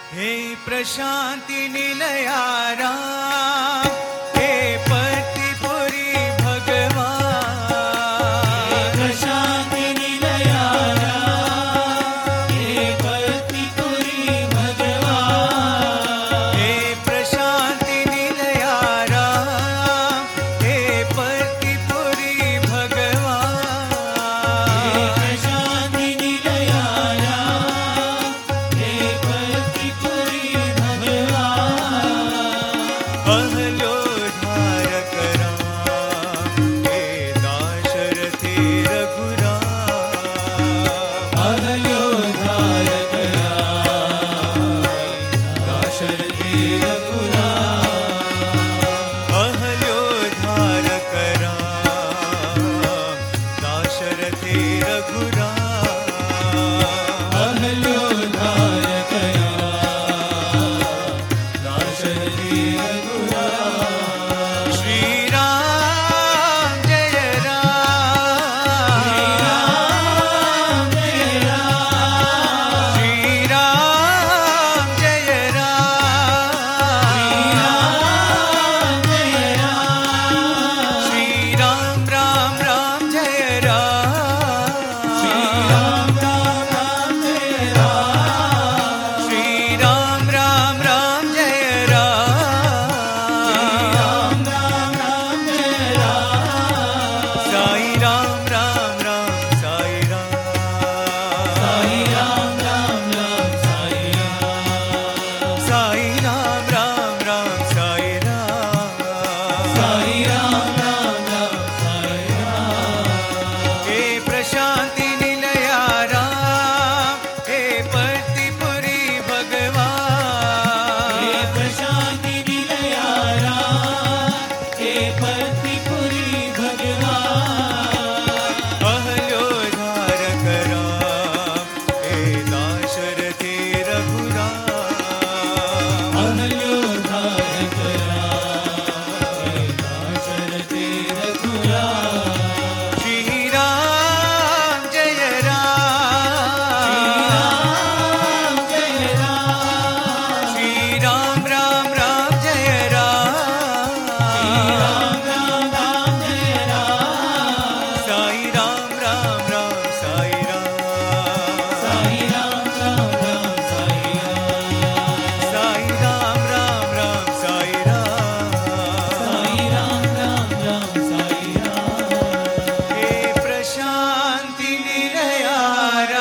हे प्रशांति निलया राम, हे पतिपुरी भगवान। हे प्रशांति निलया राम, हे पतिपुरी भगवान। हे प्रशांति निलया राम, हे पतिपुरी भगवान। हे प्रशांति निलया राम, हे पतिपुरी अहलोधारक राम, हे दाशरथी रघुराम। अहलोधारक राम, दाशरथी रघुराम। अहलोधारक राम, दाशरथी रघुराम। अहलोधारक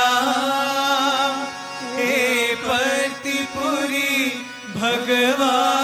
भगवान।